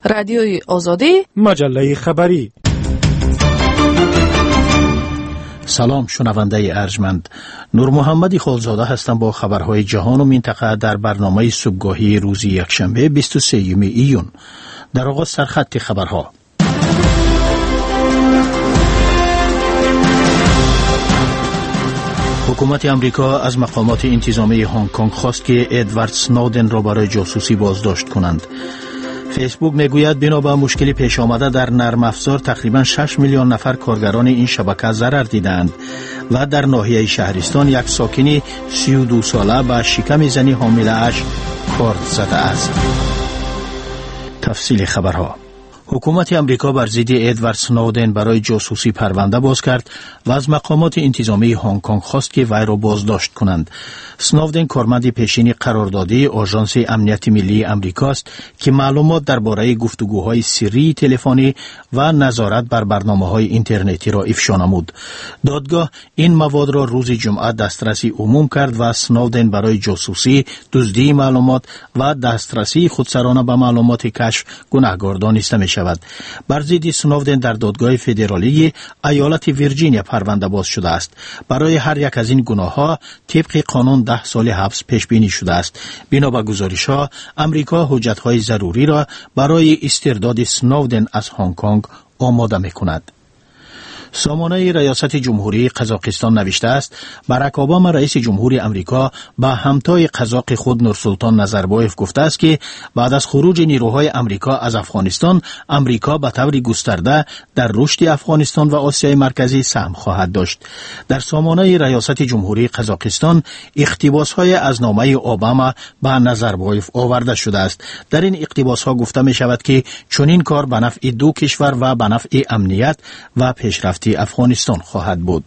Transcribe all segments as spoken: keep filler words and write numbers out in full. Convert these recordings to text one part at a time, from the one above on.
رادیوی آزادی، مجله خبری. سلام شنونده ارجمند، نور محمدی خالزاده هستم با خبرهای جهان و منطقه در برنامه صبحگاهی روز یکشنبه بیست و سوم ایون. در آغاز سرخط خبرها. حکومت امریکا از مقامات انتظامی هنگ کنگ خواست که ادوارد سنودن را برای جاسوسی بازداشت کنند. فیسبوک میگوید بنا به مشکلی پیش آمده در نرم افزار تقریبا شش میلیون نفر کارگران این شبکه ضرر دیدند و در ناحیه شهرستان یک ساکنی سی و دو ساله به شکم زنی حامله اش کارد زده است. تفصیل خبرها. حکومت امریکا بر ضد ادوارد سنودن برای جاسوسی پرونده باز کرد و از مقامات انتظامی هنگ کنگ خواست که وی را بازداشت کنند. سنودن کارمند پیشین قراردادی آژانس امنیت ملی امریکا است که معلومات درباره گفتگوهای سری تلفنی و نظارت بر برنامه‌های اینترنتی را افشا نمود. دادگاه این مواد را روز جمعه دسترسی عموم کرد و سنودن برای جاسوسی، دزدی معلومات و دسترسی خودسرانه به معلومات کشف گناهکار دانسته می شود. بر ضد سنودن در دادگاه فدرالی ایالت ویرجینیا پرونده باز شده است. برای هر یک از این گناه‌ها طبق قانون ده سال حبس پیش بینی شده است. بنا به گزارش‌ها امریکا حجت‌های ضروری را برای استرداد سنودن از هنگ کنگ آماده می‌کند. سامانه ریاست جمهوری قزاقستان نوشته است باراک اوباما رئیس جمهوری امریکا با همتای قزاق خود نورسلطان نظربایف گفته است که بعد از خروج نیروهای امریکا از افغانستان، امریکا به طور گسترده در رشد افغانستان و آسیای مرکزی سهم خواهد داشت. در سامانه ریاست جمهوری قزاقستان اقتباس‌های از نامه اوباما به نظربایف آورده شده است. در این اقتباس‌ها گفته می شود که چنین کار به نفع دو کشور و به نفع امنیت و پیشرفت افغانستان خواهد بود.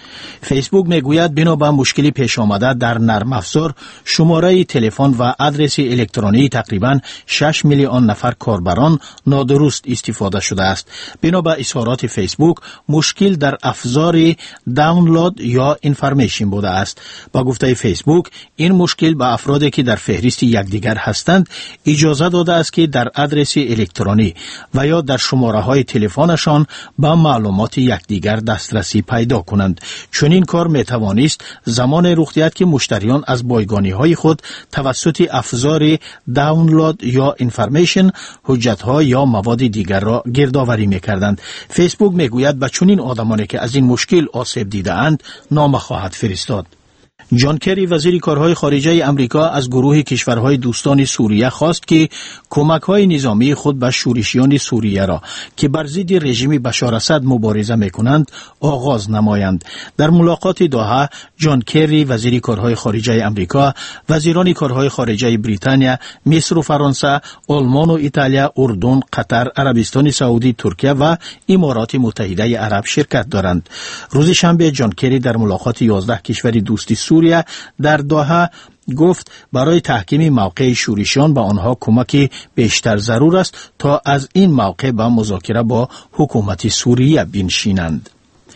فیسبوک میگوید بنا به مشکلی پیش آمده در نرم افزار شماره تلفن و آدرس الکترونی تقریبا شش میلیون نفر کاربران نادرست استفاده شده است. بنا به اظهارات فیسبوک مشکل در افزار دانلود یا اینفورمیشن بوده است. با گفته فیسبوک این مشکل به افرادی که در فهرست یکدیگر هستند اجازه داده است که در آدرس الکترونی و یا در شماره های تلفنشان به معلومات یکدیگر دسترسی پیدا کنند. چون این کار می توانست زمان رخ دهد که مشتریان از بایگانی های خود توسط افزار دانلود یا اینفورمیشن حجت ها یا مواد دیگر را گردآوری می کردند. فیسبوک می گوید به چنین آدمانی که از این مشکل آسیب دیده اند نامه خواهد فرستاد. جان کری وزیر کارهای خارجه امریکا از گروه کشورهای دوستان سوریه خواست که کمک‌های نظامی خود به شورشیان سوریه را که بر ضد رژیم بشار اسد مبارزه می‌کنند آغاز نمایند. در ملاقات دوحه جان کری وزیر کارهای خارجه امریکا، وزیران کارهای خارجه بریتانیا، مصر و فرانسه، آلمان و ایتالیا، اردن، قطر، عربستان سعودی، ترکیه و امارات متحده عرب شرکت دارند. روز شنبه جان کری در ملاقات یازده کشور دوستی سوریه در دوحه گفت برای تحکیم موقع شورشیان به آنها کمک بیشتر ضرور است تا از این موقع به مذاکره با حکومت سوریه بنشینند.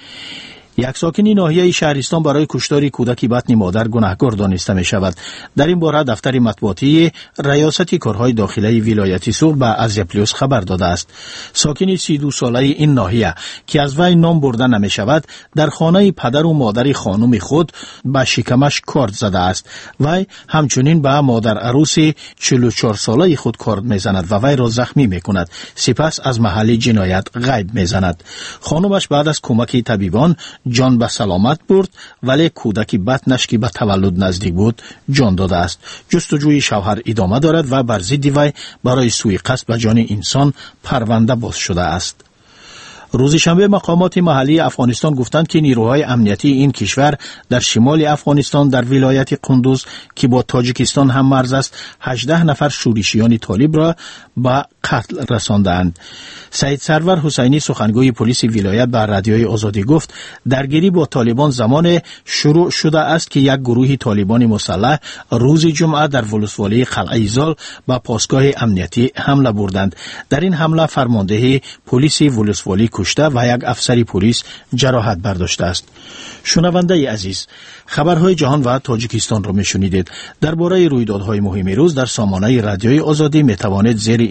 یک ساکنی ناحیه شهرستان برای کشتار کودک بطن مادر گناهکار دانسته می شود. در این باره دفتر مطبوعاتی ریاست کارهای داخلی ولایت سوق به ازیا پلیس خبر داده است. ساکنی سی و دو ساله این ناحیه که از وی نام برده نمی شود در خانه پدر و مادر خانم خود به شکمش کارد زده است. وی همچنین به مادر عروس چهل و چهار ساله خود کارد می زند و وی را زخمی می کند. سپس از محل جنایت غیب می زند. خانمش بعد از کمک طبیبان جان به سلامت برد ولی کودک بطنش که به تولد نزدیک بود جان داده است. جستجوی شوهر ادامه دارد و بر ضد وی برای سوء قصد به جان انسان پرونده باز شده است. روز شنبه مقامات محلی افغانستان گفتند که نیروهای امنیتی این کشور در شمال افغانستان در ولایت قندوز که با تاجیکستان هم مرز است هجده نفر شورشیان طالب را به قتل رساندند. سید سرور حسینی سخنگوی پلیس ولایت به رادیوی آزادی گفت درگیری با طالبان زمان شروع شده است که یک گروه طالبان مسلح روز جمعه در ولسوالی قلعه زال به پاسگاه امنیتی حمله بردند. در این حمله فرمانده پلیس ولسوالی کشته و یک افسر پلیس جراحت برداشته است. شنونده عزیز، خبرهای جهان و تاجیکستان را میشنیدید. درباره رویدادهای مهم روز در سامانه رادیوی آزادی میتوانید زیر این نشانی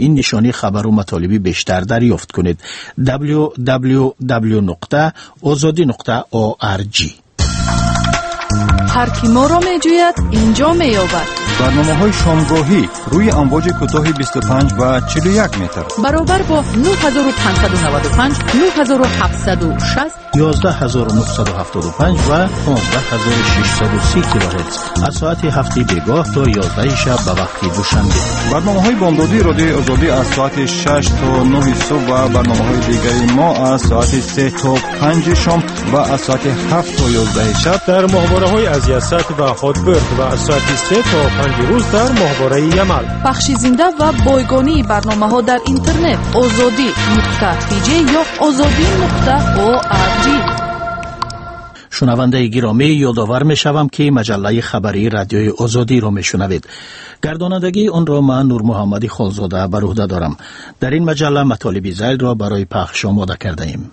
گوناگونی خبر و مطالبی بیشتر دریافت کنید. دبلیو دبلیو دبلیو نقطه آزادی نقطه او آر جی. هر کی ما را می جوید اینجا می یابد. برنامه های شامگاهی روی امواج کوتاه بیست و پنج و چهل و یک متر برابر با نه هزار و پانصد و نود و پنج، نه هزار و هفتصد و شصت، یازده هزار و نهصد و هفتاد و پنج و پانزده هزار و ششصد و سی کیلوهرتز از ساعت هفت بیگاه تا یازده شب به وقت دوشنبه. برنامه های بامدادی رادیوی آزادی از ساعت شش تا نه صبح و برنامه های دیگری ما از ساعت سه تا پنج شام و از ساعت هفت تا یازده شب در ماهواره های از یست و هاتبرد و از ساعت سه تا پنج روز در ماهواره یمل. بخش زنده و بایگانی برنامه ها در اینترنت آزادی نقطه پی جی یا آزادی نقطه او آر جی. شنونده گرامی، یادآور می شوم که مجله خبری رادیوی آزادی را می شنوید. گردانندگی آن را من نور محمدی خالزاده بر عهده دارم. در این مجله مطالب ذیل را برای پخش آماده کرده ایم.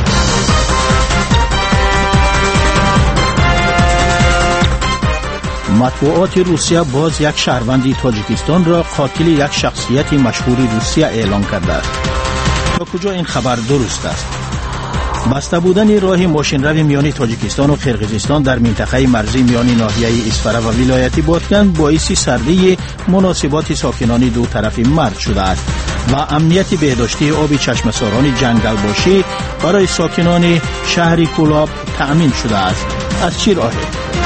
مطبوعات روسیه باز یک شهروندی تاجیکستان را قاتل یک شخصیت مشهور روسیه اعلام کرده است. تا کجا این خبر درست است؟ بسته بودن راه ماشین‌روی میان تاجیکستان و قرقیزستان در منطقه مرزی میان ناحیه اسفره و ولایت بادکن باعث سردی مناسبات ساکنان دو طرف مرز شده است و امنیت بهداشتی آب چشم ساران جنگل باشی برای ساکنان شهر کولاب تأمین شده است. از چه راهی؟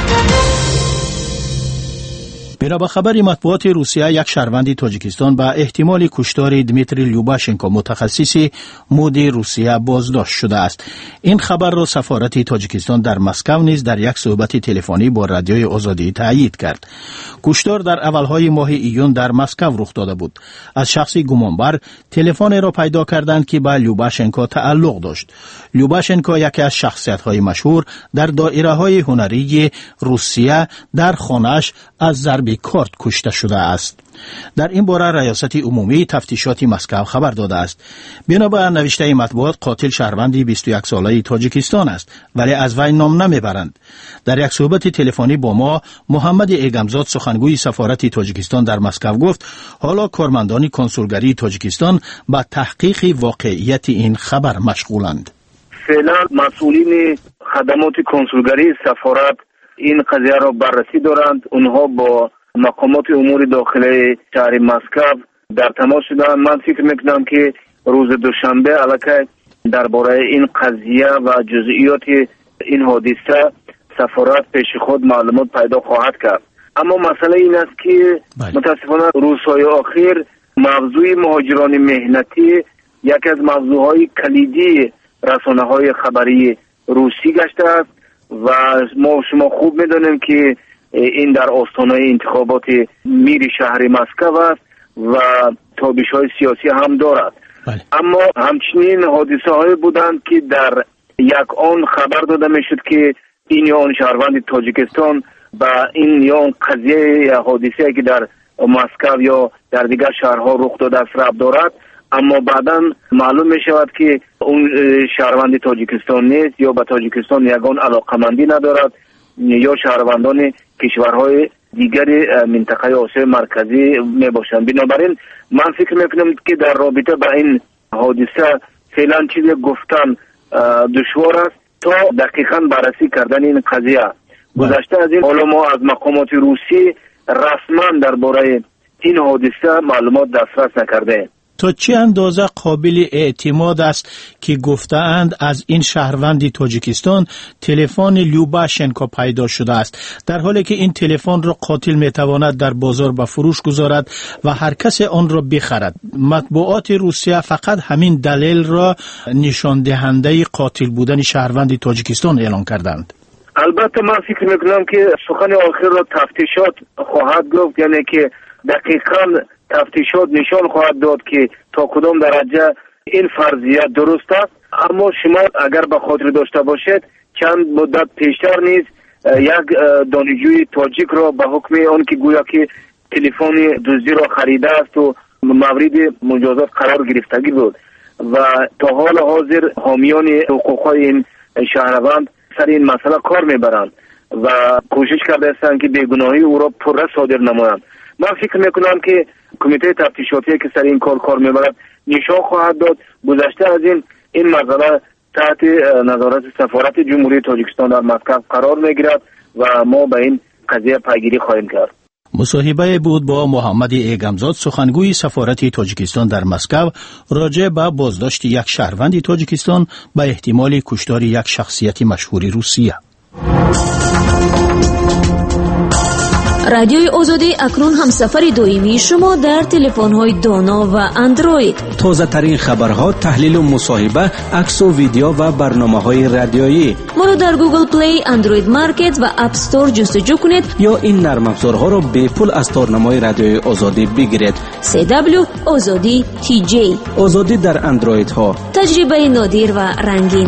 بنا خبر مطبوعات روسیه، یک شهروند تاجیکستان به احتمال کشتار دمیتری لیوباشنکو متخصص مود روسیه بازداشت شده است. این خبر را سفارت تاجیکستان در مسکو نیز در یک صحبت تلفنی با رادیوی آزادی تایید کرد. کشتار در اولهای ماه ایون در مسکو رخ داده بود. از شخصی گمانبر تلفن را پیدا کردند که به لیوباشنکو تعلق داشت. لیوباشنکو یکی از شخصیت‌های مشهور در دایره‌های هنری روسیه در خانه‌اش از ضرب کارت کشته شده است. در این باره ریاست عمومی تفتیشات مسکو خبر داده است. بنابر نوشته مطبوعات، قاتل شهروندی بیست و یک ساله تاجیکستان است، ولی از وی نام نمیبرند. در یک صحبت تلفنی با ما، محمد ایگمزاد سخنگوی سفارت تاجیکستان در مسکو گفت حالا کارمندان کنسولگری تاجیکستان به تحقیق واقعیت این خبر مشغولند. فعلا مسئولین خدمات کنسولگری سفارت این قضیه را بررسی دارند. اونها با مقامات امور داخلی شهر مسکو در تماس شدند. من فکر میکنم که روز دوشنبه البته درباره این قضیه و جزئیات این حادثه سفارت پیش خود معلومات پیدا خواهد کرد. اما مسئله این است که متاسفانه روزهای اخیر موضوع مهاجران مهنتی یکی از موضوعهای کلیدی رسانه‌های خبری روسی گشته است و ما شما خوب میدونیم که این در آستانه انتخابات میر شهر مسکو است و تابش‌های سیاسی هم دارد. بله. اما همچنین حادثه های بودند که در یک آن خبر داده میشد که این یا آن شهروند تاجیکستان با این یا آن قضیه حادثه که در مسکو یا در دیگر شهرها رخ داده است ربط دارد، اما بعدا معلوم می شود که اون شهروند تاجیکستان نیست یا به تاجیکستان یگان علاقمندی ندارد یا شهروندان کشورهای دیگر منطقه آسیای مرکزی می باشند. بنابراین من فکر میکنم که در رابطه با این حادثه فعلا چیزی گفتن دشوار است تا دقیقاً بررسی کردن این قضیه. گذشته از این حالا ما از مقامات روسی رسما درباره این حادثه معلومات دسترس نکرده. تا چه اندازه قابل اعتماد است که گفتند از این شهروندی تاجیکستان تلفن لیوباشنکو پیدا شده است، در حالی که این تلفن را قاتل میتواند در بازار به فروش گذارد و هر کس آن را بخرد؟ مطبوعات روسیه فقط همین دلیل را نشان دهنده قاتل بودن شهروندی تاجیکستان اعلام کردند. البته من فکر میکنم که سخن آخر را تفتیشات خواهد گفت، یعنی که دقیقاً تفتیشات نشان خواهد داد که تا کدام درجه این فرضیه درست است. اما شما اگر به خاطر داشته باشید چند مدت پیشتر نیز یک دانشجوی تاجیک را به حکم آن که گویا که تلفن دزدی را خریده است و مورد مجازات قرار گرفتگی بود و تا حال حاضر حامیان حقوق‌های این شهروند سر این مسئله کار میبرند و کوشش کرده هستند که بیگناهی او را پررو صادر نمایند. من فکر میکنم که کمیته تفتیشاتی که سر این کار کار میبرد نشان خواهد داد. گذشته از این این مسئله تحت نظارت سفارت جمهوری تاجیکستان در مسکو قرار میگیرد و ما به این قضیه پیگیری خواهیم کرد. مصاحبه بود با محمد ایگمزاد، سخنگوی سفارت تاجیکستان در مسکو، راجع به بازداشت یک شهروند تاجیکستان به احتمال کشتار یک شخصیت مشهور روسیه. رادیوی آزادی اکنون همسفر دائمی شما در تلفن‌های دانا و اندروید. تازه ترین خبرها، تحلیل و مصاحبه، عکس و ویدیو و برنامه‌های رادیویی. ما را در گوگل پلی، اندروید مارکت و اپ استور جستجو کنید یا این نرم افزارها را به پول از تارنمای رادیوی آزادی بگیرید. سی دبلیو آزادی تی جی. آزادی در اندروید ها. تجربه نادر و رنگین.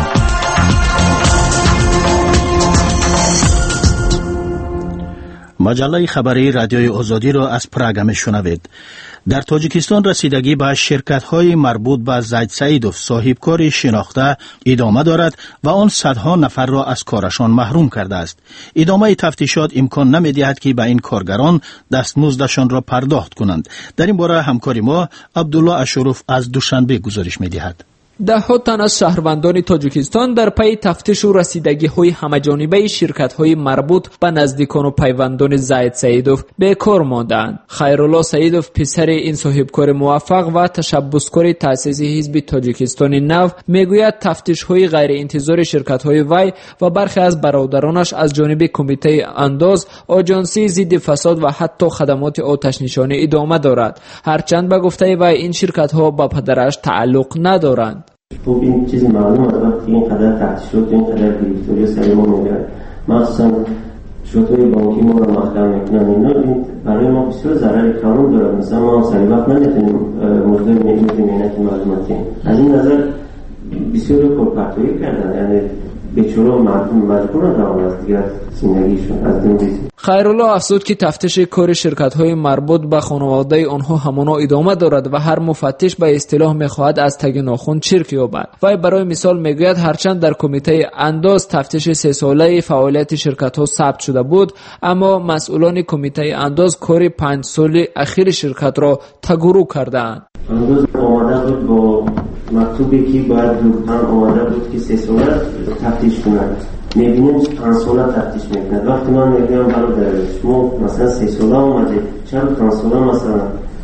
مجله خبری رادیوی آزادی را از پراگ میشنوید. در تاجیکستان رسیدگی به شرکت‌های مربوط به زید سعیدوف، صاحبکار شناخته، ادامه دارد و آن صدها نفر را از کارشان محروم کرده است. ادامه تفتیشات امکان نمی‌دهد که به این کارگران دستمزدشان را پرداخت کنند. در این باره همکار ما عبدالله اشرف از دوشنبه گزارش می‌دهد. ده ها تن از شهروندان تاجیکستان در پی تفتیش و رسیدگی های همه‌جانبه شرکت های مربوط به نزدیکان و پیوندان زید سعیدوف به کار ماندند. خیرالله سعیدوف، پسر این صاحبکار موفق و تشبثکار تأسیس حزب تاجیکستان نو، میگوید تفتیش های غیر انتظار شرکت های وی و برخی از برادرانش از جانب کمیته انداز، آژانسی ضد فساد و حتی خدمات آتش نشانی ادامه دارد، هرچند به گفته وی این شرکت ها با پدرش تعلق ندارند. خب این چیز معلوم است وقتی اینقدر تفتیشات اینقدر گرفتاری سر ما میگرد، مخصوصا شرطهای بانکی ما رو مخدر میکنن، اینا برای ما بسیار ضرر کلان دارد. مثلا ما سری وقت نمیتونیم مجدد میگیم اینک معلوماتی از این نظر بسیار کارپرتویی کردن، یعنی بیچاره مردم مجبورن روان از دیگر زندگیشون از دنبیزی. خیرالله افزود که تفتیش کار شرکت‌های مربوط به خانواده آنها همانا ادامه دارد و هر مفتش به اصطلاح می‌خواهد از تگ ناخن چرک یابد. وی برای مثال میگوید هرچند در کمیته انداز تفتیش سه ساله فعالیت شرکت‌ها ثبت شده بود، اما مسئولان کمیته انداز کار پنج سال اخیر شرکت را تگرو کردند. انداز آماده بود با مکتوبی که باید دورتن آماده بود که سه ساله تفتیش کنند. میبینیم پنج ساله تفتیش میکنند. وقتی من میگم برادر شما مثلا سه ساله آمده، چرا پنج ساله مثلا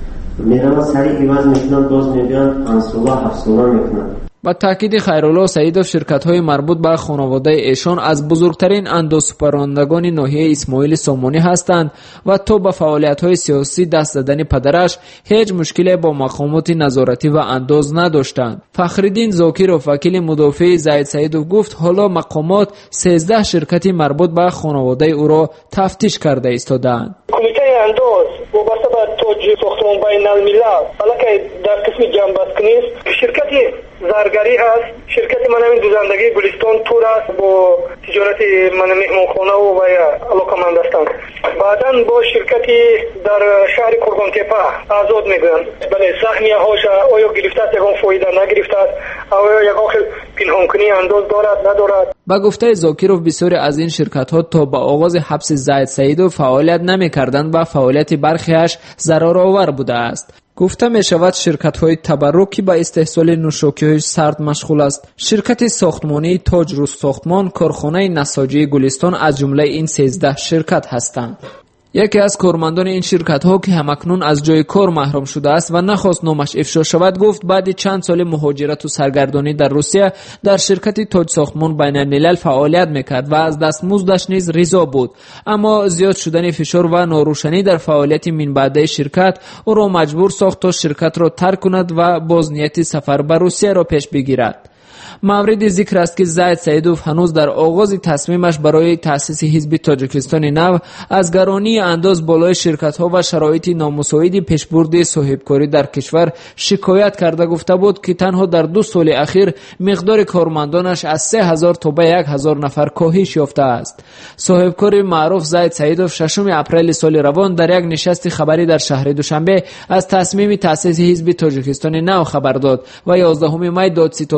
میرم سریع عوض میکنند، باز میگن پنج ساله هفت ساله میکنند. با تاکید خیرالله سعیدوف، شرکت‌های مربوط به خانواده ایشان از بزرگترین اندازه‌سپارندگان ناحیه اسماعیل سامانی هستند و تا به فعالیت‌های سیاسی دست زدن پدرش هیچ مشکلی با مقامات نظارتی و انداز نداشتند. فخرالدین زاکیروف، وکیل مدافع زید سعیدوف، گفت حالا مقامات سیزده شرکت مربوط به خانواده او را تفتیش کرده ایستادند. کمیته انداز وابسته به توج ساختمان بین الملل حالا که در قسم جنبست نیست، شرکتی زرگری هست، شرکت من همین دوزندگی گلستان تور است با تجارت من مهمانخانه و علاقمند هستند. بعدا با شرکتی در شهر کرگان تپه آزاد میگویند. بله سهمیه هاش آیا گرفته است، یکان فایده نگرفته است، آیا یکان پنهانکنی انداز دارد ندارد. با گفته زاکیروف، بسیاری از این شرکت ها تا به آغاز حبس زید سعیدوف فعالیت نمی کردند و فعالیت برخیش ضررآور بوده است. گفته می شود شرکت های تبرکی با استحصال نوشاکی های سرد مشغول است. شرکت ساختمانی تاج روز ساختمان، کارخانه نساجی گلستان از جمله این سیزده شرکت هستند. یکی از کارمندان این شرکت ها که همکنون از جای کار محروم شده است و نخواست نامش افشا شود، گفت بعد چند سال مهاجرت و سرگردانی در روسیه در شرکت تاج ساختمان بین الملل فعالیت میکرد و از دستمزدش نیز رضا بود، اما زیاد شدن فشار و ناروشنی در فعالیت من بعد شرکت او را مجبور ساخت تا شرکت را ترک کند و باز نیت سفر به روسیه را پیش بگیرد. مورد ذکر است که زید سعیدوف هنوز در آغاز تصمیمش برای تأسیس حزب تاجیکستان نو از گرانی انداز بالای شرکت‌ها و شرایط نامساعد پیشبرد صاحبکاری در کشور شکایت کرده گفته بود که تنها در دو سال اخیر مقدار کارمندانش از سه هزار تا به یک هزار نفر کاهش یافته است. صاحبکار معروف زید سعیدوف ششم اپریل سال روان در یک نشست خبری در شهر دوشنبه از تصمیم تأسیس حزب تاجیکستان نو خبر داد و یازدهم می دادستانی پایتخت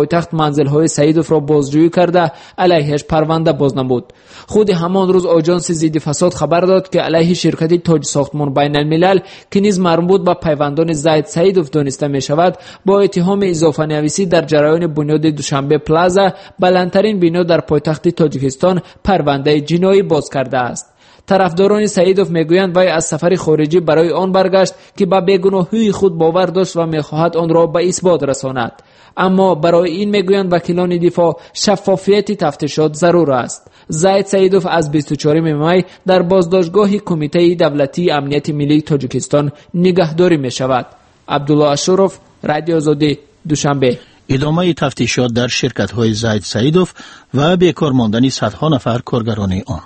پایتخت منزل‌های سعیدوف را بازجویی کرده علیهش پرونده بازنمود. خود همان روز آژانس ضد فساد خبر داد که علیه شرکت تاج ساختمان بین الملل که نیز مربوط به پیوندان زید سعیدوف دانسته می شود با اتهام اضافه نویسی در جریان بنیاد دوشنبه پلازا، بلندترین بنا در پایتخت تاجیکستان، پرونده جنایی باز کرده است. طرفداران سعیدوف میگویند وی از سفر خارجی برای آن برگشت که به بیگناهی خود باور داشت و میخواهد آن را به اثبات رساند. اما برای این میگویند وکیلان دفاع شفافیت تفتیشات ضرور است. زید سعیدوف از بیست و چهارم می در بازداشتگاه کمیته دولتی امنیت ملی تاجیکستان نگهداری می شود. عبدالله اشرف، رادیو آزادی، دوشنبه. ادامه تفتیشات در شرکت‌های زید سعیدوف و بیکار ماندن صدها نفر کارگران آن.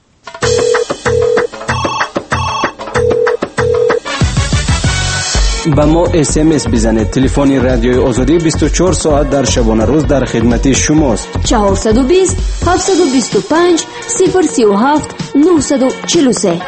با ما اس ام اس بزنید. تلفن رادیوی آزادی بیست و چهار ساعت در شبانه روز در خدمت شماست. چهارصد و بیست هفتصد و بیست و پنج صفر سی و هفت نهصد و چهل و سه.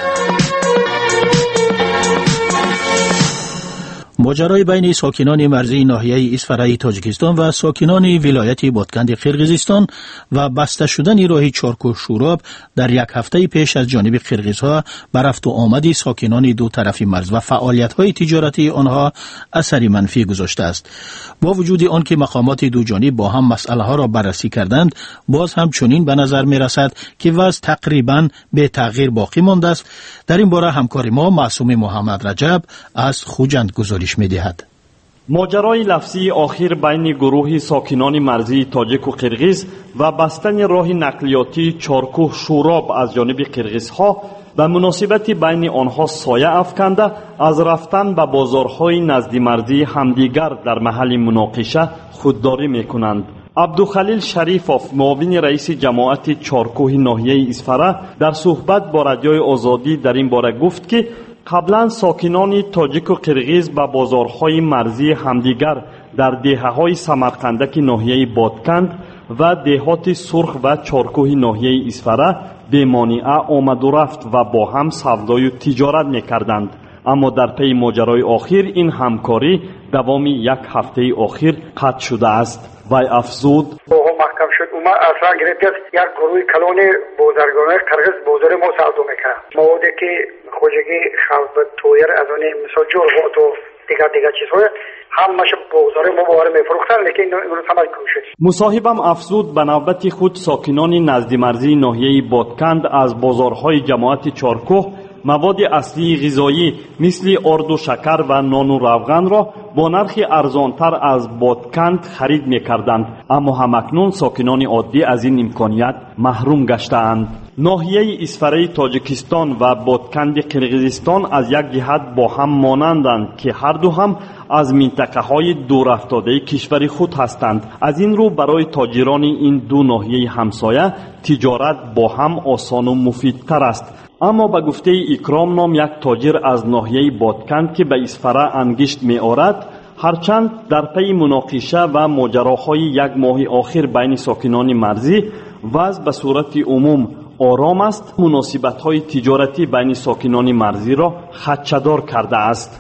ماجرای بین ساکنان مرزی ناحیه اسفرای تاجیکستان و ساکنان ولایت بادکند قرقیزستان و بسته شدن راه چارکوه شوراب در یک هفته پیش از جانب قرقیزها بر رفت و آمد ساکنان دو طرف مرز و فعالیت‌های تجارتی آنها اثری منفی گذاشته است. با وجود آنکه مقامات دو جانب با هم مسئله ها را بررسی کردند، باز هم چنین به نظر می‌رسد که وضع تقریباً به تغییر باقی مانده است. در این باره همکار ما معصوم محمد رجب از خوجند گزارش می‌دهد. ماجرای لفظی آخر بین گروه ساکنان مرزی تاجیک و قرقیز و بستن راه نقلیاتی چارکوه شوراب از جانب قرقیزها و مناسبت بین آنها سایه افکنده از رفتن به بازارهای نزد مرزی همدیگر در محل مناقشه خودداری میکنند. عبدالخلیل شریفوف، معاون رئیس جماعت چارکوه ناحیه اسفره، در صحبت با رادیوی آزادی در این باره گفت که قبلا ساکنان تاجیک و قرقیز به بازارهای مرزی همدیگر در دهه‌های سمرقندک ناحیه بادکند و دهات سرخ و چارکوه ناحیه اسفره به مانعه آمد و رفت و با هم سودای و تجارت می‌کردند. اما در پی ماجرای آخر این همکاری دوام یک هفته آخر قطع شده است. وی افزود: محکم شد اوما اصلا گرفت یک گروه کلان بازرگانای قرقیز بازار ما سودو میکنه. موادی که خوجگی خلق تویر از اون مثلا جرغ و دیگر دیگر چیزهای همش بازار ما باره میفروختن، لیکن اون سمج کوشش. مصاحبم افزود به نوبت خود ساکنان نزد مرزی ناحیه بادکند از بازارهای جماعت چارکوه مواد اصلی غذایی مثل آرد و شکر و نان و روغن را با نرخ ارزانتر از بادکند خرید می‌کردند، اما همکنون ساکنان عادی از این امکانیت محروم گشته‌اند. ناحیه اسفره تاجیکستان و بادکند قرقیزستان از یک جهت با هم مانندند که هر دو هم از منطقه‌های دور افتاده کشور خود هستند. از این رو برای تاجران این دو ناحیه همسایه تجارت با هم آسان و مفیدتر است. اما به گفته اکرام نام، یک تاجر از ناحیه بادکند که به اسفره انگشت می آورد، هرچند در پی مناقشه و ماجراهای یک ماه آخر بین ساکنان مرزی وضع به صورت عموم آرام است، مناسبت‌های تجارتی بین ساکنان مرزی را خدشه‌دار کرده است.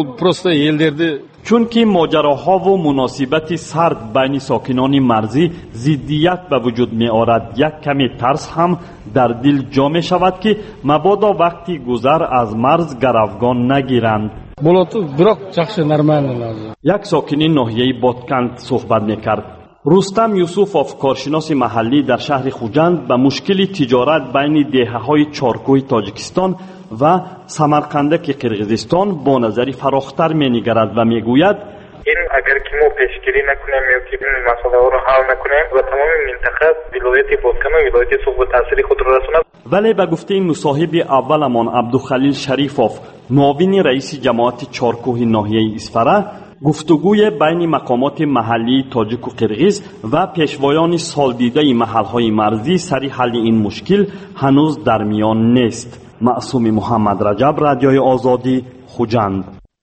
چون که ماجراها و مناسبت سرد بین ساکنان مرزی ضدیت به وجود می آورد، یک کمی ترس هم در دل جا می شود که مبادا وقتی گذر از مرز گروگان نگیرند. یک ساکن ناحیه بادکند صحبت می کرد. رستم یوسفوف، کارشناس محلی در شهر خوجند، به مشکل تجارت بین دهه‌های چارکوه تاجیکستان و سمرقندک قرقیزستان با نظری فراختر می‌نگرد و می‌گوید: این اگر که ما پیشگیری نکنیم یا که این مسئله ها را حل نکنیم و تمام منطقه ولایت بادکند و ولایت سرخ به تاثیر خود را رساند. ولی به گفته مصاحب اولمان عبدالخلیل شریفوف، معاون رئیس جماعت چارکوه ناحیه اسفره، گفتگوی بین مقامات محلی تاجیک و قرقیز و پیشوایان سالدیده محلهای مرزی سر حل این مشکل هنوز در میان نیست. معصوم محمد رجب، رادیوی آزادی، خوجند.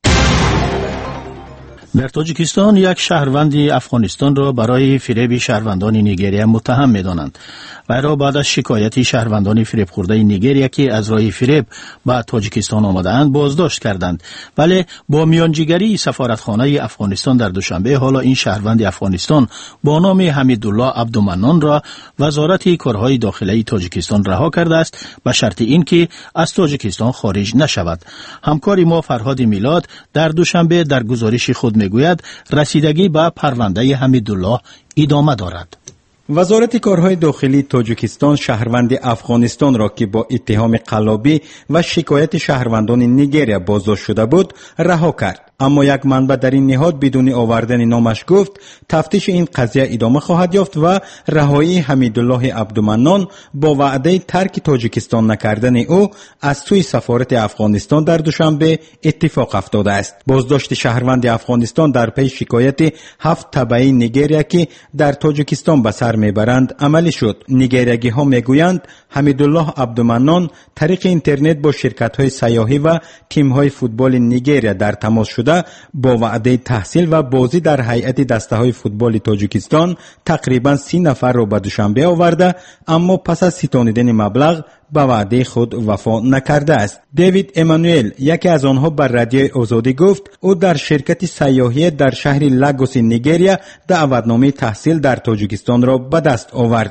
در تاجیکستان یک شهروند افغانستان را برای فریب شهروندان نیگریا متهم می‌دانند. و را بعد از شکایت شهروندان فریب خورده نیگریا که از راه فریب به تاجیکستان آمدند بازداشت کردند. ولی با میانجیگری سفارتخانه افغانستان در دوشنبه حالا این شهروند افغانستان با نام حمیدالله عبدالمنان را وزارت کارهای داخلی تاجیکستان رها کرده است به شرط اینکه از تاجیکستان خارج نشود. همکار ما فرهاد میلاد در دوشنبه در گزارش خود میگوید رسیدگی به پرونده حمیدالله ادامه دارد. وزارت کارهای داخلی تاجیکستان شهروند افغانستان را که با اتهام قلابی و شکایت شهروندان نیگریا بازداشت شده بود رها کرد. اما یک منبع در این نهاد بدون آوردن نامش گفت تفتیش این قضیه ادامه خواهد یافت و رهایی حمیدالله عبدالمنان با وعده ترک تاجیکستان نکردن او از سوی سفارت افغانستان در دوشنبه اتفاق افتاده است. بازداشت شهروند افغانستان در پی شکایت هفت تبعی نیگریا که در تاجیکستان به سر میبرند عملی شد. نیگریایی ها میگویند حمیدالله عبدالمنان طریق اینترنت با شرکت های سیاحی و تیم های فوتبال نیگریا در تماس شده با وعده تحصیل و بازی در هیئت دسته های فوتبال تاجیکستان تقریبا سی نفر را به دوشنبه آورده، اما پس از ستانیدن مبلغ به وعده خود وفا نکرده است. دیوید امانوئل یکی از آنها بر رادیوی آزادی گفت او در شرکت سیاحی در شهر لاگوس نیگریا دعوتنامه تحصیل در تاجیکستان را به دست آورد.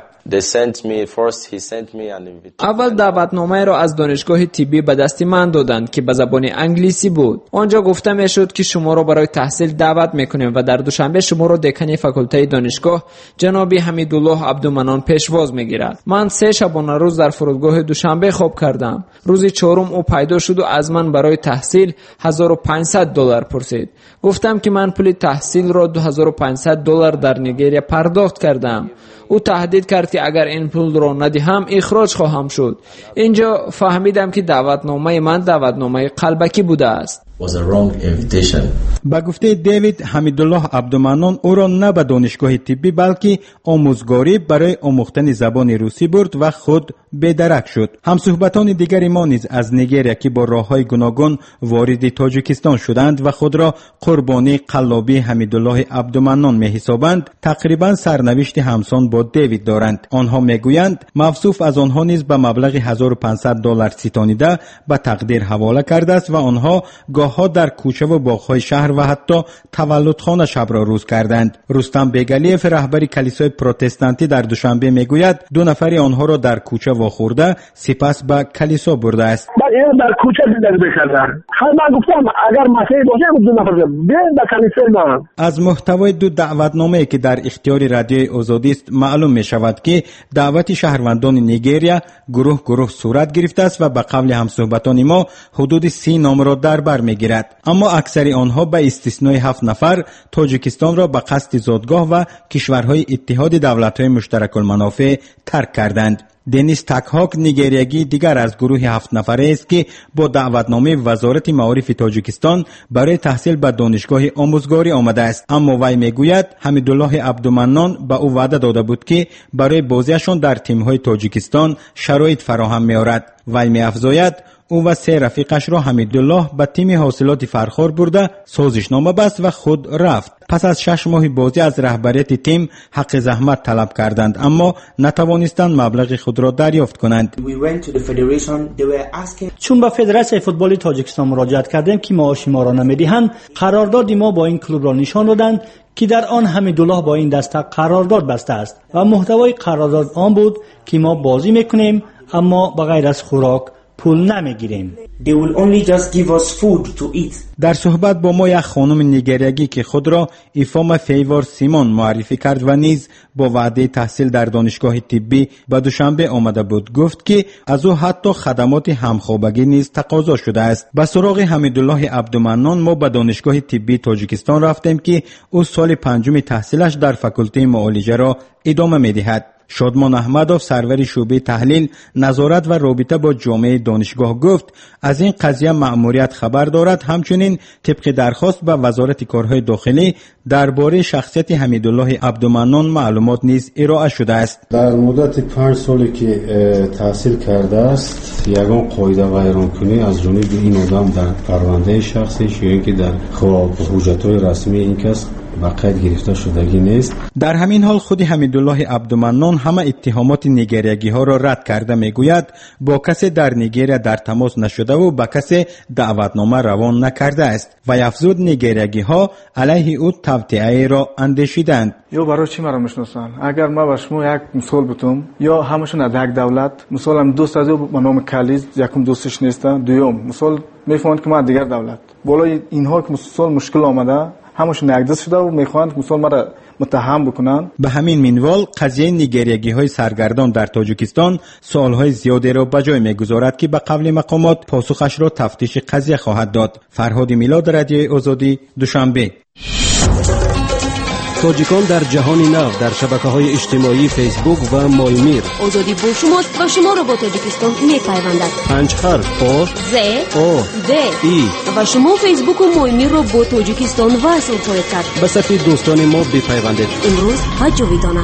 اول دعوتنامه را از دانشگاه طبی به دست من دادند که به زبان انگلیسی بود. آنجا گفته میشد که شما را برای تحصیل دعوت میکنیم و در دوشنبه شما را دکان فاکولته دانشگاه جناب حمیدالله عبدالمنان پیشواز میگیرد. من سه شبانه روز در فرودگاه دوشنبه خواب کردم. روز چهارم او پیدا شد و از من برای تحصیل هزار و پانصد دلار پرسید. گفتم که من پول تحصیل را دو هزار و پانصد دلار در نیگریا پرداخت کردم. او تهدید کرد که اگر این پول را ندهم اخراج خواهم شد. اینجا فهمیدم که دعوتنامه من دعوتنامه قلبکی بوده است. با گفته دیوید حمیدالله عبدالمنان او را نه به دانشگاه طبی بلکه آموزگاری برای آموختن زبان روسی برد و خود بدرک شد. همصحبتان دیگری ما نیز از نیگریا که با راههای گوناگون وارد تاجیکستان شدند و خود را قربانی قلابی حمیدالله عبدالمنان می‌حسابند تقریبا سرنوشت همسان با دیوید دارند. آنها میگویند موصوف از آنها نیز به مبلغ هزار و پانصد دلار ستانیده به تقدیر حواله کرده است و آنها گاه‌ها در کوچه و باغ‌های شهر و حتی تولدخانه شب را روز کردند. رستم بیگلیف رهبر کلیسای پروتستانتی در دوشنبه میگوید دو نفر آنها را در کوچه واخورده سپس به کلیسا برده است. در کوچه زندگی می‌کردن. من گفتم اگر مسیحی باشه دو نفر بیاین به کلیسا ما. از محتوای دو دعوتنامه که در اختیار رادیوی آزادی است معلوم می‌شود که دعوت شهروندان نیگریا گروه گروه صورت گرفته است و به قول همصحبتان ما حدود سی نام را در بر میگیرد، اما اکثر آنها به استثنای هفت نفر تاجیکستان را به قصد زادگاه و کشورهای اتحاد دولت‌های مشترک المنافع ترک کردند. دنیس تکهاک نیگریایی دیگر از گروه هفت نفره است که با دعوتنامه وزارت معارف تاجیکستان برای تحصیل به دانشگاه آموزگاری آمده است، اما وی میگوید حمیدالله عبدالمنان به او وعده داده بود که برای بازیشان در تیم‌های تاجیکستان شرایط فراهم می‌آورد. وی می‌افزاید او و سه رفیقش را حمیدالله به تیم حاصلات فرخار برده سازشنامه بست و خود رفت. پس از شش ماه بازی از رهبریت تیم حق زحمت طلب کردند، اما نتوانستند مبلغ خود را دریافت کنند. چون به فدراسیون فوتبال تاجیکستان مراجعت کردیم که معاش ما را نمیدهند، قرارداد ما با این کلوب را نشان دادند که در آن حمیدالله با این دسته قرارداد بسته است و محتوای قرارداد آن بود که ما بازی میکنیم اما بغیر از خوراک پول نمیگیریم. They will only just give us food to eat. در صحبت با ما یک خانم نیگریایی که خود را ایفام فیور سیمون معرفی کرد و نیز با وعده تحصیل در دانشگاه طبی به دوشنبه آمده بود گفت که از او حتی خدمات همخوابگی نیز تقاضا شده است. به سراغ حمیدالله عبدالمنان ما به دانشگاه طبی تاجیکستان رفتیم که او سال پنجم تحصیلش در فاکولته معالجه را ادامه می‌دهد. شادمان احمدوف سرور شعبه تحلیل نظارت و رابطه با جامعه دانشگاه گفت از این قضیه مأموریت خبر دارد، همچنین طبق درخواست به وزارت کارهای داخلی درباره شخصیت حمیدالله عبدالمنان معلومات نیز ارائه شده است. در مدت پنج سالی که تحصیل کرده است یگان قاعده غیرقانونی از جانب این آدم در پرونده شخصیش یا اینکه در حجت‌های رسمی این کس به قید گرفته شدگی نیست. در همین حال خود حمیدالله عبدالمنان همه اتهامات نیگریگی ها را رد کرده میگوید با کسی در نیگریا در تماس نشده و به کسی دعوتنامه روان نکرده است و افزود نیگریگی ها علیه او توطئه را اندیشیدند. یا برای چی مرا میشناسن؟ اگر ما به شما یک مثال بتم یا همشون از یک دولت مثال هم دوست از او به نام کلیز یکم دوستش نیستن، دوم مثال میفهمند که ما دیگر دولت بالای اینها که مثال مشکل آمده همشون یک دست شده و میخواهند مثال مرا متهم بکنن. به همین منوال قضیه نیگریگی های سرگردان در تاجیکستان سوالهای زیادی را به جای میگذارد که به قبل مقامات پاسخش را تفتیش قضیه خواهد داد. فرهاد میلاد، رادیو آزادی، دوشنبه. تاجیکان در جهان نو در شبکه‌های اجتماعی فیسبوک و مایمیر. آزادی با شماست و شما را با تاجیکستان می‌پیوندد. پنج حرف آ ز او د ای و شما فیسبوک و مایمیر را با تاجیکستان وصل خواهید کرد. به صفحه دوستان ما بپیوندید. امروز حج جاویدانه.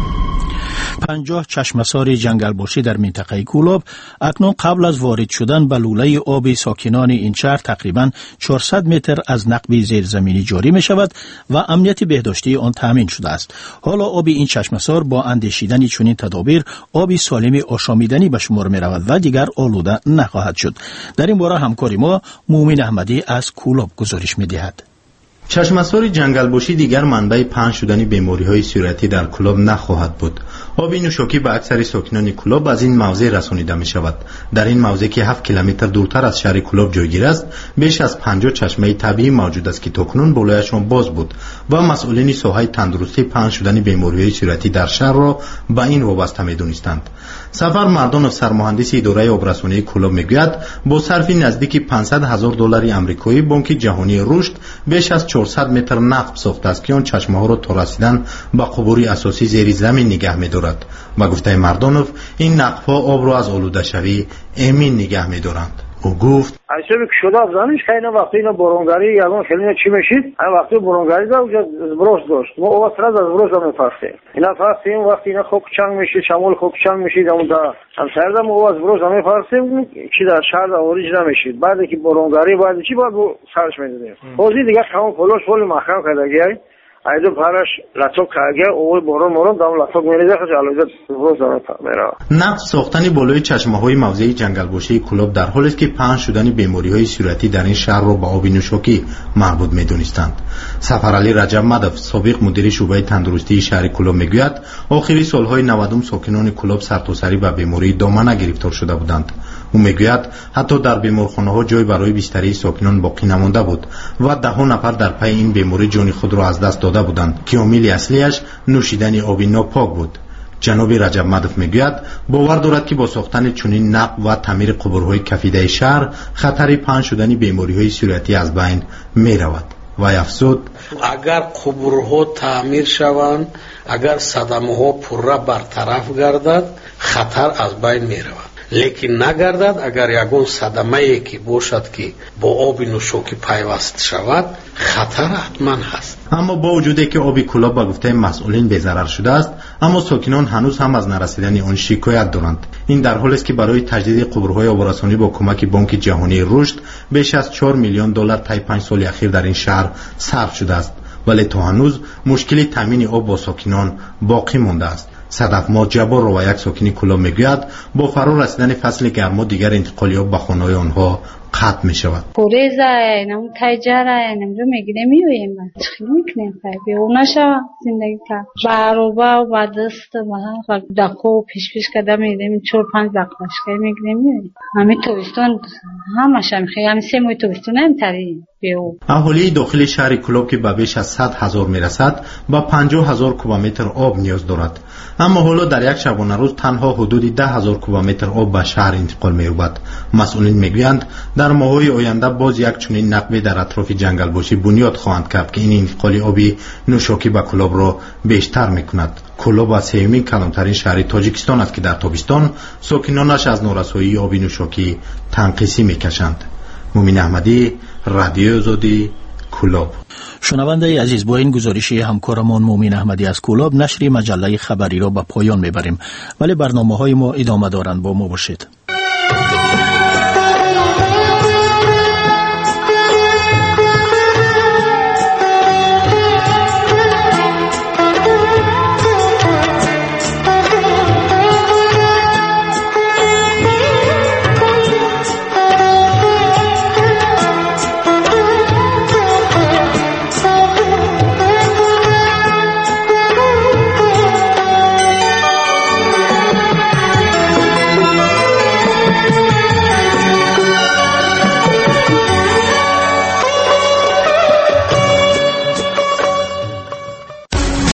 پنجاه چشمسار جنگلبوشی در منطقه کولاب اکنون قبل از وارد شدن به لوله آب ساکنان این شهر تقریباً چهارصد متر از نقب زیرزمینی جاری می شود و امنیت بهداشتی آن تامین شده است. حالا آب این چشمسار با اندیشیدن چنین تدابیر آب سالم آشامیدنی به شمار می رود و دیگر آلوده نخواهد شد. در این باره همکاری ما مومن احمدی از کولاب گزارش می دهد. چشمسار جنگلبوشی دیگر منبع پنهان شدن بیماری‌های صورتی در کلاب نخواهد بود. آب نوشاکی به اکثر ساکنان کلاب از این موضع رسانیده می شود. در این موضع که هفت کیلومتر دورتر از شهر کلاب جایگیر است، بیش از پنجاه چشمه طبیعی موجود است که تاکنون بالایشان باز بود و مسئولین ساحه تندرستی پنهان شدن بیماری‌های صورتی در شهر را به این وابسته می‌دانستند. سفر مردانov سرمهندس اداره آبرسانی کلاب میگوید با صرف نزدیک پانصد هزار دلار آمریکایی بانک جهانی رشد بیش از چهارصد متر نقب ساخته است که آن چشمه‌ها را تا رسیدن به قبور اساسی زیر زمین نگه می‌دارد. و گفته مردانov این نقب‌ها آب را از آلوده شوی امین نگه می‌دارند. او گفت اصلا که شده افزانش خیلی وقتی اینا برونگاری یگان خیلی چی میشید این وقتی برونگاری دا اونجا زبروش داشت ما اول سر از زبروش هم میفرستیم اینا فرستیم وقتی اینا خوک چنگ میشید شمال خوک چنگ میشید اون دا هم سردم او از زبروش هم میفرستیم چی در شهر دا اوریج نمیشید بعد که برونگاری بعد چی بعد سرش میدادیم بازی دیگه همون پولش پول محکم کردگی ایدو پارش لاتو کاگه او بورون مورون دام لاتو میریزه خش الوزه روز داره میره. نقب ساختن بالای چشمه‌های موضع جنگلبوشی کلاب در حالی است که پنهان شدن بیماری‌های صورتی در این شهر را به آب نوشاکی مربوط می‌دانستند. سفرعلی رجب مدف سابق مدیر شعبه تندرستی شهر کلاب میگوید آخری سال‌های نود ساکنان کلاب سرتاسری به بیماری دامنه گرفتار شده بودند. او میگوید حتی در بیمارخانه‌ها جای برای بستری ساکنان باقی نمانده بود و ده ها نفر در پی این بیماری جان خود را از دست داده بودند که عامل اصلیش نوشیدن آب ناپاک بود. جناب رجب مدف میگوید باور دارد که با ساختن چنین نقب و تعمیر قبورهای کفیده شهر خطر پنهان شدن بیماری‌های صورتی از بین میرود. و افزود اگر قبورها تعمیر شوند اگر صدمه‌ها پورا برطرف گردد خطر از بین میرود. لیکن نگردد اگر یگون صدمه ای که باشد که با آب نوشاکی پیوست شود خطر حتما هست. اما با وجودی که آب کلاب به گفته مسئولین بی‌ضرر شده است اما ساکنان هنوز هم از نرسیدن آن شکایت دارند. این در حالی است که برای تجدید قبورهای آبرسانی با کمک بانک جهانی رشد بیش از چهار میلیون دلار طی پنج سال اخیر در این شهر صرف شده است ولی تا هنوز مشکل تامین آب با ساکنان باقی مانده است. صدف ما جبار رو و یک ساکنی کلاب میگوید با فرار رسیدن فصل گرما دیگر انتقالی آب به خانه‌های آنها قطع می شود. پوریزه نم تجاره نم میگه نمیویم خیلی میکنیم خیلی اوناشا زندگی کرد باروبا و دست ما دکو پیش پیش کده میدیم چهار پنج دقیقه که میگه نمیویم همین توستون همش هم خیلی همین سه ماه توستون هم تری بیو. اهالی داخل شهر کلاب که به بیش از صد هزار میرسد با پنجاه هزار کوبمتر آب نیاز دارد. اما حالا در یک شبانه روز تنها حدود ده هزار کوبمتر آب به شهر انتقال می‌یابد. مسئولین میگویند در ماه‌های آینده باز یک چنین نقبه در اطراف جنگلبوشی بنیاد خواهند کرد که این انتقال آبی نوشاکی به کلاب را بیشتر می‌کند. کلاب از سومین کلانترین شهر تاجیکستان است که در تابستان ساکنانش از نارسایی آب نوشاکی تنقیسی می‌کشند. مومن احمدی، رادیو آزادی، کلاب. شنونده عزیز، با این گزارش همکارمان مومن احمدی از کلاب نشر مجله خبری را به پایان میبریم، ولی برنامه‌های ما ادامه دارند. با ما باشید.